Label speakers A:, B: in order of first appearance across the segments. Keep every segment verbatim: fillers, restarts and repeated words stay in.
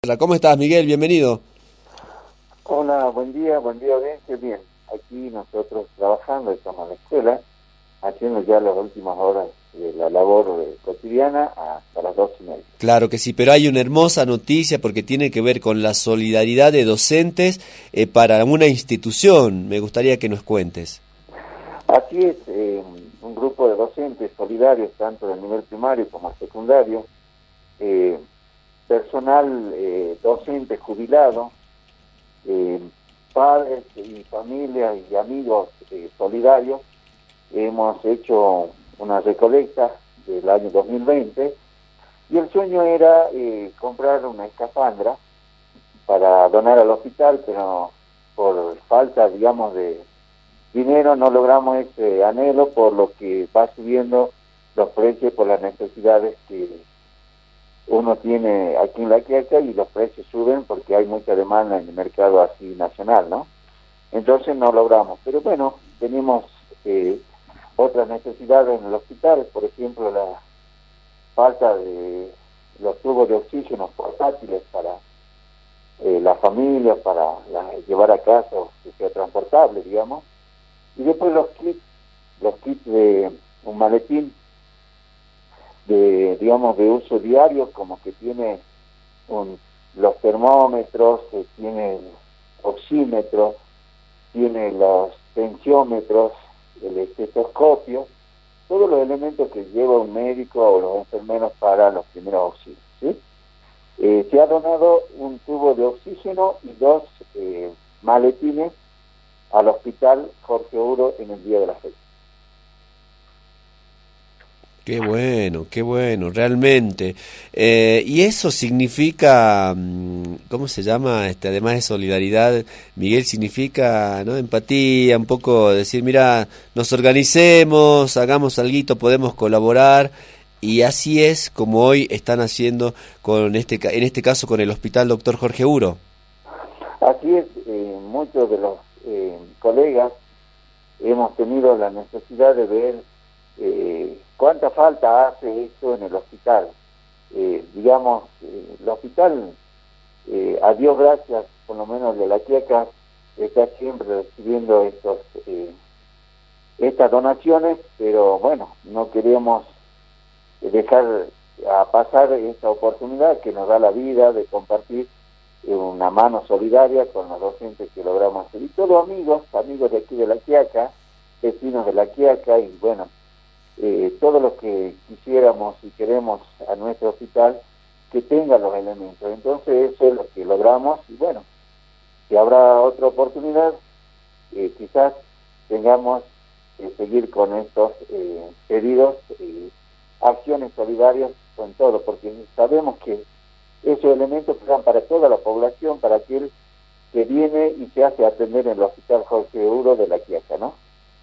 A: ¿Cómo estás, Miguel? Bienvenido.
B: Hola, buen día, buen día, audiencia. Bien, aquí nosotros trabajando, estamos en la escuela, haciendo ya las últimas horas de la labor eh, cotidiana hasta las dos y media.
A: Claro que sí, pero hay una hermosa noticia porque tiene que ver con la solidaridad de docentes eh, para una institución. Me gustaría que nos cuentes.
B: Aquí es eh, un grupo de docentes solidarios, tanto del nivel primario como secundario, eh, personal eh, docente jubilado, eh, padres y familias y amigos eh, solidarios. Hemos hecho una recolecta del año dos mil veinte y el sueño era eh, comprar una escafandra para donar al hospital, pero por falta, digamos, de dinero no logramos ese anhelo, por lo que va subiendo los precios por las necesidades que uno tiene aquí en La Quiaca, y los precios suben porque hay mucha demanda en el mercado así nacional, ¿no? Entonces no logramos, pero bueno, tenemos eh, otras necesidades en el hospital, por ejemplo la falta de los tubos de oxígeno portátiles para eh, la familia, para la, llevar a casa, que sea transportable, digamos, y después los kits, los kits de un maletín de, digamos, de uso diario, como que tiene un, los termómetros, que tiene el oxímetro, tiene los tensiómetros, el estetoscopio, todos los elementos que lleva un médico o los enfermeros para los primeros auxilios, ¿sí? Eh, se ha donado un tubo de oxígeno y dos eh, maletines al hospital Jorge Uro en el día de la fecha.
A: Qué bueno, qué bueno, realmente. Eh, y eso significa, ¿cómo se llama? Este, además de solidaridad, Miguel, significa, ¿no?, empatía, un poco decir, mira, nos organicemos, hagamos alguito, podemos colaborar, y así es como hoy están haciendo con este, en este caso con el Hospital Doctor Jorge Uro.
B: Así es, eh, muchos de los eh, colegas hemos tenido la necesidad de ver eh, cuánta falta hace esto en el hospital. Eh, digamos, eh, el hospital, eh, a Dios gracias, por lo menos de La Quiaca, está siempre recibiendo estos eh, estas donaciones, pero bueno, no queremos dejar a pasar esta oportunidad que nos da la vida de compartir eh, una mano solidaria con los docentes que logramos hacer. Y todos amigos, amigos de aquí de La Quiaca, vecinos de La Quiaca, y bueno, Eh, todo lo que quisiéramos y queremos a nuestro hospital que tenga los elementos. Entonces eso es lo que logramos, y bueno, si habrá otra oportunidad, eh, quizás tengamos que seguir con estos eh, pedidos, eh, acciones solidarias con todo, porque sabemos que esos elementos serán para toda la población, para aquel que viene y se hace atender en el Hospital Jorge Uro de La Quiaca, ¿no?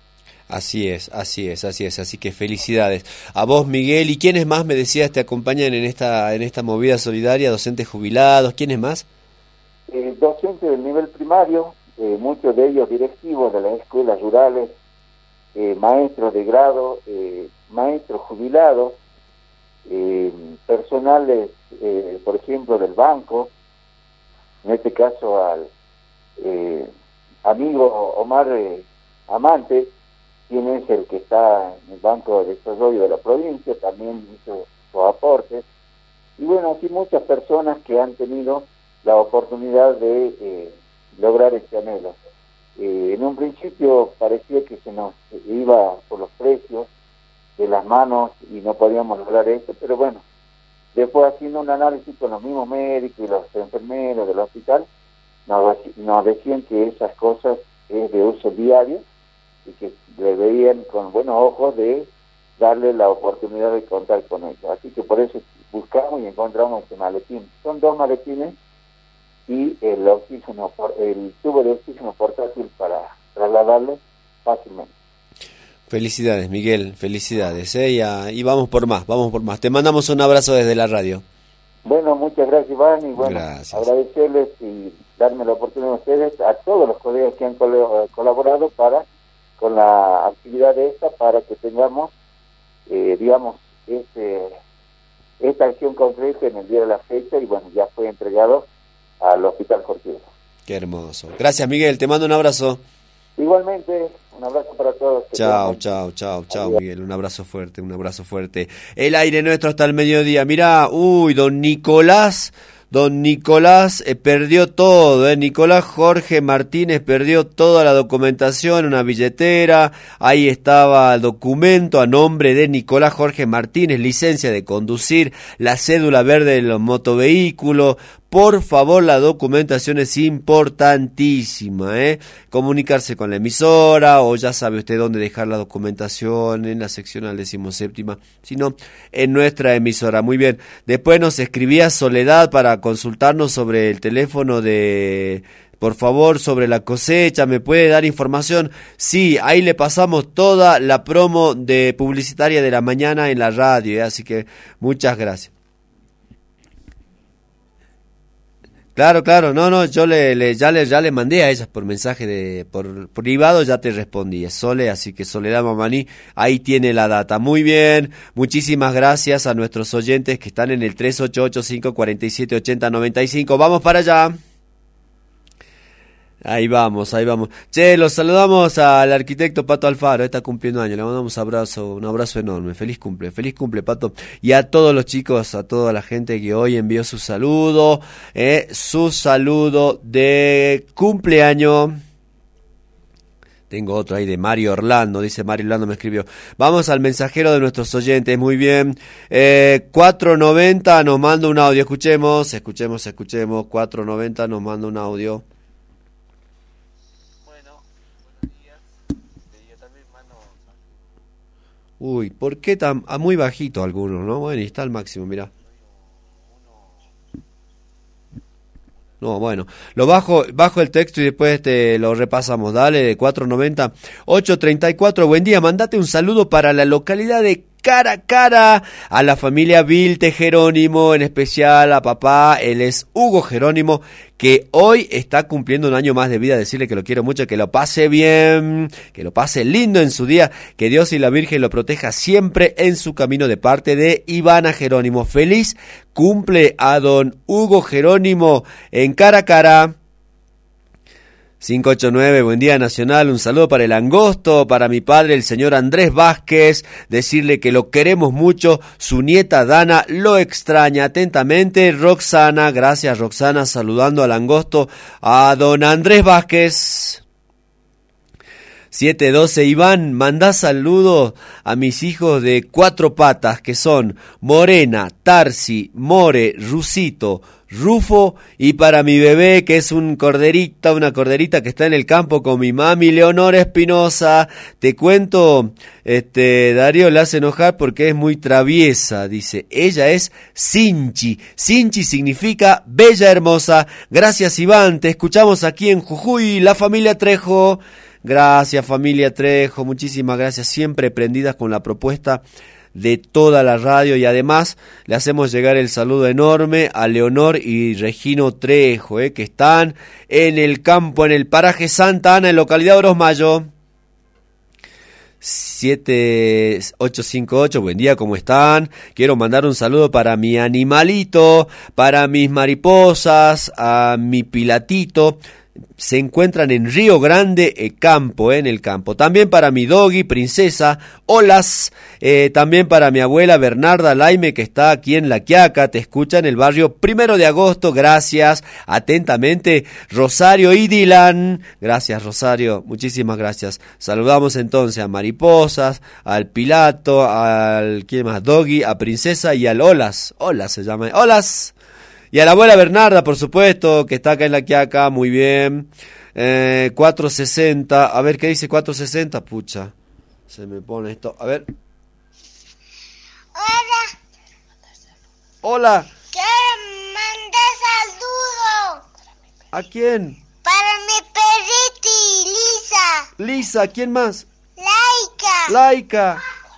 A: Así es, así es, así es, así que felicidades a vos, Miguel. ¿Y quiénes más, me decías, te acompañan en esta en esta movida solidaria? ¿Docentes jubilados? ¿Quiénes más?
B: Eh, docentes del nivel primario, eh, muchos de ellos directivos de las escuelas rurales, eh, maestros de grado, eh, maestros jubilados, eh, personales, eh, por ejemplo, del banco, en este caso al eh, amigo Omar eh, Amante, quien es el que está en el Banco de Desarrollo de la provincia, también hizo sus aportes. Y bueno, así muchas personas que han tenido la oportunidad de eh, lograr este anhelo. Eh, en un principio parecía que se nos iba por los precios de las manos y no podíamos lograr esto, pero bueno, después haciendo un análisis con los mismos médicos y los enfermeros del hospital, nos, nos decían que esas cosas es de uso diario, y que le veían con buenos ojos de darle la oportunidad de contar con ellos. Así que por eso buscamos y encontramos este maletín. Son dos maletines y el oxígeno, el tubo de oxígeno portátil para trasladarlo fácilmente.
A: Felicidades, Miguel, felicidades, ¿eh? y, a, y vamos por más, vamos por más. Te mandamos un abrazo desde la radio.
B: Bueno, muchas gracias, Iván, y bueno,
A: gracias.
B: agradecerles y darme la oportunidad a ustedes, a todos los colegas que han col- colaborado para con la actividad de esta, para que tengamos, eh, digamos, este, esta acción concreta en el día de la fecha, y bueno, ya fue entregado al Hospital Jorge.
A: Qué hermoso. Gracias, Miguel, te mando un abrazo.
B: Igualmente, un abrazo para todos.
A: Chao, chao, chao, chao, Miguel. Un abrazo fuerte, un abrazo fuerte. El aire nuestro hasta el mediodía. Mirá, uy, don Nicolás, don Nicolás eh, perdió todo, eh. Nicolás Jorge Martínez perdió toda la documentación, una billetera. Ahí estaba el documento a nombre de Nicolás Jorge Martínez, licencia de conducir, la cédula verde del motovehículo. Por favor, la documentación es importantísima, ¿eh? Comunicarse con la emisora, o ya sabe usted dónde dejar la documentación, en la seccional decimoséptima, sino en nuestra emisora. Muy bien. Después nos escribía Soledad para consultarnos sobre el teléfono de... Por favor, sobre la cosecha, ¿me puede dar información? Sí, ahí le pasamos toda la promo de publicitaria de la mañana en la radio, ¿eh? Así que muchas gracias. Claro, claro, no, no, yo le, le ya le ya le mandé a ellas por mensaje de por, por privado, ya te respondí, es Sole, así que Soledad Mamaní, ahí tiene la data. Muy bien, muchísimas gracias a nuestros oyentes que están en el tres ocho ocho, cinco cuatro siete, ocho cero nueve cinco. Vamos para allá. Ahí vamos, ahí vamos. Che, los saludamos al arquitecto Pato Alfaro, está cumpliendo años, le mandamos un abrazo, un abrazo enorme, feliz cumple, feliz cumple, Pato. Y a todos los chicos, a toda la gente que hoy envió su saludo, eh, su saludo de cumpleaños. Tengo otro ahí de Mario Orlando, dice Mario Orlando, me escribió. Vamos al mensajero de nuestros oyentes, muy bien. Eh, cuatro noventa nos manda un audio, escuchemos, escuchemos, escuchemos. cuatro noventa nos manda un audio. Uy, ¿por qué tan a muy bajito algunos, no? Bueno, y está al máximo, mirá. No, bueno, lo bajo, bajo el texto y después te lo repasamos. Dale, de cuatro noventa, ocho treinta y cuatro. Buen día, mandate un saludo para la localidad de Cara Cara, a la familia Vilte Jerónimo, en especial a papá, él es Hugo Jerónimo, que hoy está cumpliendo un año más de vida. Decirle que lo quiero mucho, que lo pase bien, que lo pase lindo en su día, que Dios y la Virgen lo proteja siempre en su camino, de parte de Ivana Jerónimo. Feliz cumple a don Hugo Jerónimo en Cara Cara. cinco ocho nueve, buen día Nacional, un saludo para el Angosto, para mi padre el señor Andrés Vázquez, decirle que lo queremos mucho, su nieta Dana lo extraña. Atentamente, Roxana. Gracias, Roxana, saludando al Angosto a don Andrés Vázquez. siete doce, Iván, mandá saludos a mis hijos de cuatro patas, que son Morena, Tarsi, More, Rusito, Rufo, y para mi bebé, que es un corderita, una corderita que está en el campo con mi mami, Leonora Espinosa. Te cuento, este, Darío la hace enojar porque es muy traviesa, dice. Ella es Sinchi. Sinchi significa bella hermosa. Gracias, Iván, te escuchamos aquí en Jujuy, la familia Trejo. Gracias, familia Trejo, muchísimas gracias, siempre prendidas con la propuesta de toda la radio, y además le hacemos llegar el saludo enorme a Leonor y Regino Trejo, eh, que están en el campo, en el paraje Santa Ana, en localidad Orosmayo. siete ocho cinco ocho, buen día, ¿cómo están? Quiero mandar un saludo para mi animalito, para mis mariposas, a mi pilatito. Se encuentran en Río Grande, eh, campo, eh, en el campo. También para mi doggy, princesa, Olas. Eh, también para mi abuela Bernarda Laime, que está aquí en La Quiaca. Te escucha en el barrio Primero de Agosto. Gracias. Atentamente, Rosario y Dylan. Gracias, Rosario. Muchísimas gracias. Saludamos entonces a Mariposas, al Pilato, al, ¿quién más? Doggy, a Princesa y al Olas. Olas se llama. Olas. Y a la abuela Bernarda, por supuesto, que está acá en La Quiaca, muy bien. Eh, cuatrocientos sesenta, a ver, ¿qué dice cuatrocientos sesenta? Pucha, se me pone esto, a ver.
C: Hola.
A: Hola.
C: Quiero mandar saludos.
A: ¿A quién?
C: Para mi perriti, Lisa.
A: Lisa, ¿quién más?
C: Laika.
A: Laika.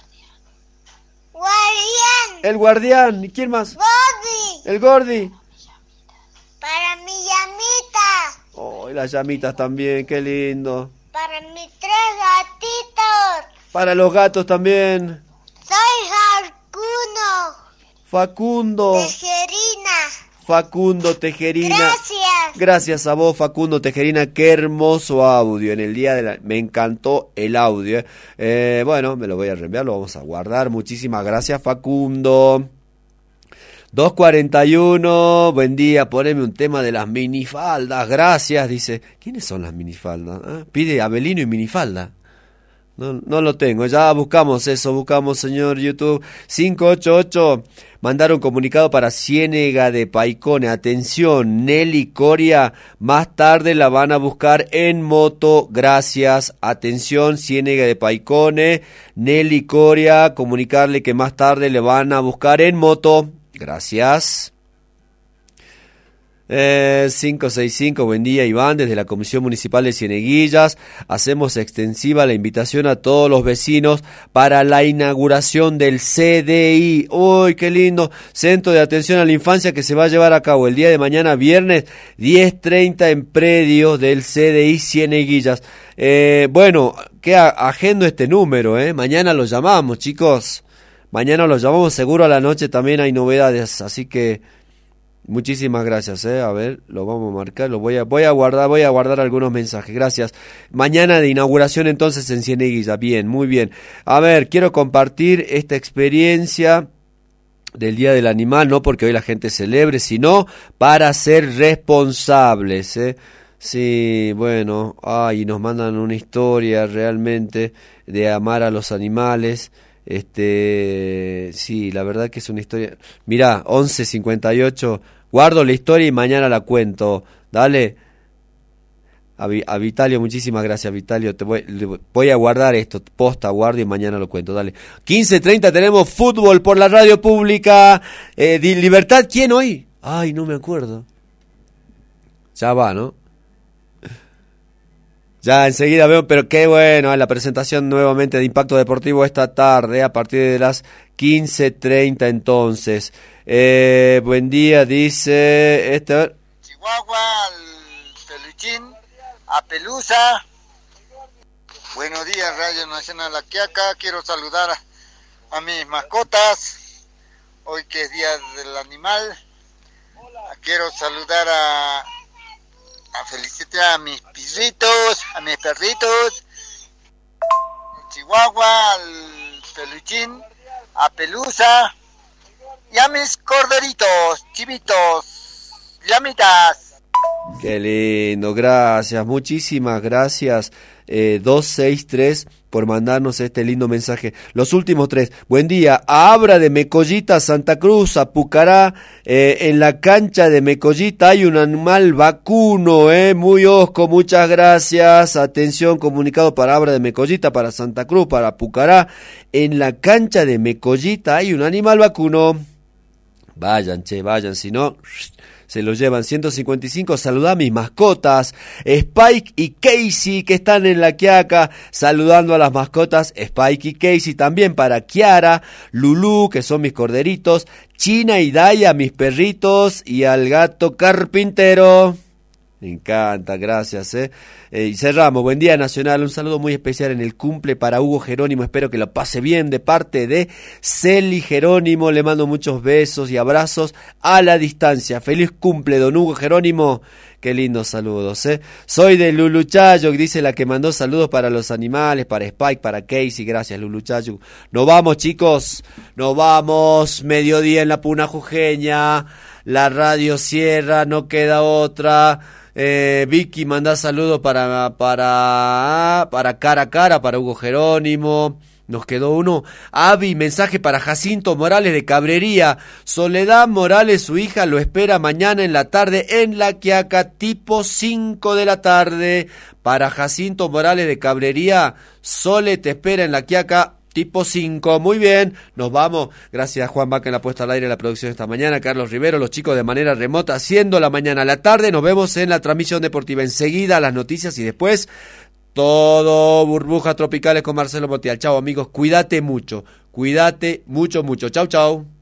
C: Guardián.
A: El guardián, ¿y quién más?
C: Bobby.
A: El Gordi.
C: Para mi llamita.
A: Oh, y las llamitas también, qué lindo.
C: Para mis tres gatitos.
A: Para los gatos también.
C: Soy Facundo.
A: Facundo.
C: Tejerina.
A: Facundo Tejerina.
C: Gracias.
A: Gracias a vos, Facundo Tejerina, qué hermoso audio en el día de la... Me encantó el audio. Eh. Eh, bueno, me lo voy a reenviar, lo vamos a guardar. Muchísimas gracias, Facundo. dos cuarenta y uno, buen día, poneme un tema de las minifaldas, gracias, dice. ¿Quiénes son las minifaldas? ¿Ah? Pide Abelino y minifalda. No, no lo tengo, ya buscamos eso, buscamos, señor YouTube. cinco ocho ocho, mandar un comunicado para Ciénega de Paicone. Atención, Nelly Coria, más tarde la van a buscar en moto, gracias. Atención, Ciénega de Paicone, Nelly Coria, comunicarle que más tarde le van a buscar en moto, gracias. Eh, cinco seis cinco, buen día Iván, desde la Comisión Municipal de Cieneguillas hacemos extensiva la invitación a todos los vecinos para la inauguración del C D I. Uy, qué lindo, Centro de Atención a la Infancia, que se va a llevar a cabo el día de mañana viernes diez treinta en predio del C D I Cieneguillas. Eh, bueno, que agendo este número, eh, mañana lo llamamos, chicos, mañana lo llamamos, seguro a la noche también hay novedades, así que muchísimas gracias, eh. A ver, lo vamos a marcar, lo voy a, voy a guardar, voy a guardar algunos mensajes, gracias. Mañana de inauguración entonces en Cieneguilla, bien, muy bien. A ver, quiero compartir esta experiencia del Día del Animal, no porque hoy la gente celebre, sino para ser responsables, eh. Sí, bueno, ay, nos mandan una historia realmente de amar a los animales. Este, sí, la verdad que es una historia. Mirá, once cincuenta y ocho, guardo la historia y mañana la cuento. Dale. A, a Vitalio, muchísimas gracias, Vitalio. Te voy, voy a guardar esto, posta, guardo y mañana lo cuento. Dale. quince treinta tenemos fútbol por la radio pública. Eh, Libertad, ¿quién hoy? Ay, no me acuerdo. Ya va, ¿no? Ya enseguida veo, pero qué bueno, la presentación nuevamente de Impacto Deportivo esta tarde a partir de las quince treinta entonces. Eh, buen día, dice... Este...
D: Chihuahua, al Peluchín, a Pelusa. Buenos días, Radio Nacional Aquiaca. Quiero saludar a, a mis mascotas, hoy que es Día del Animal. Quiero saludar a... a felicitar a mis perritos, a mis perritos, Chihuahua, al Peluchín, a Pelusa, y a mis corderitos, chivitos, llamitas.
A: Qué lindo, gracias, muchísimas gracias, eh, dos seis tres, por mandarnos este lindo mensaje. Los últimos tres, buen día, a Abra de Mecollita, Santa Cruz, a Pucará, eh, en la cancha de Mecollita hay un animal vacuno, eh, muy osco, muchas gracias, atención, comunicado para Abra de Mecollita, para Santa Cruz, para Pucará, en la cancha de Mecollita hay un animal vacuno. Vayan, che, vayan, si no... se lo llevan. Ciento cincuenta y cinco, saludá a mis mascotas, Spike y Casey, que están en la Quiaca, saludando a las mascotas, Spike y Casey, también para Kiara, Lulú, que son mis corderitos, China y Daya, mis perritos, y al gato carpintero. Me encanta, gracias, eh. eh. Y cerramos, buen día Nacional, un saludo muy especial en el cumple para Hugo Jerónimo, espero que lo pase bien, de parte de Celi Jerónimo, le mando muchos besos y abrazos a la distancia. Feliz cumple, don Hugo Jerónimo, qué lindos saludos, eh. Soy de Luluchayo, dice la que mandó saludos para los animales, para Spike, para Casey, gracias Luluchayo. Nos vamos, chicos, nos vamos, mediodía en la Puna Jujeña, la radio cierra, no queda otra. Eh, Vicky manda saludos para, para, para cara a cara, para Hugo Jerónimo. Nos quedó uno. Avi, mensaje para Jacinto Morales de Cabrería. Soledad Morales, su hija, lo espera mañana en la tarde en La Quiaca, tipo cinco de la tarde. Para Jacinto Morales de Cabrería, Sole te espera en La Quiaca, tipo cinco, muy bien, nos vamos. Gracias a Juan Vaca en la puesta al aire de la producción esta mañana, Carlos Rivero, los chicos de manera remota haciendo la mañana a la tarde. Nos vemos en la transmisión deportiva enseguida, las noticias y después todo Burbujas Tropicales con Marcelo Montiel. Chao amigos, cuídate mucho, cuídate mucho, mucho. Chau, chau.